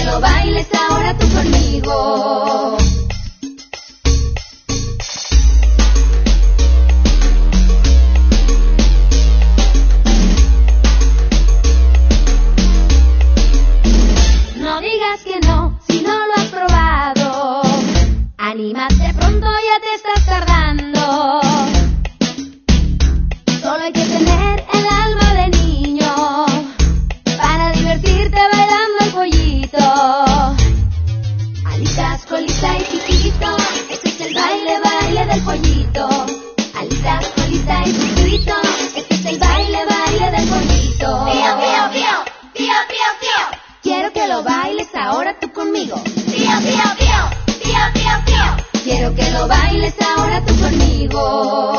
lo bailes ahora tú conmigo. No digas que no, si no lo has probado. Anímate, pronto ya te estás tardando. Solo hay que tener el alma de niño para divertirte bailando el pollito. Alitas, colita y piquito, este es el baile, baile del pollito. Alitas, colita y piquito, este es el baile, baile del pollito. Pío, pío, pío, pío, pío, pío. Quiero que lo bailes ahora tú conmigo. Pío, pío, pío, pío, pío, pío. Quiero que lo bailes ahora tú conmigo.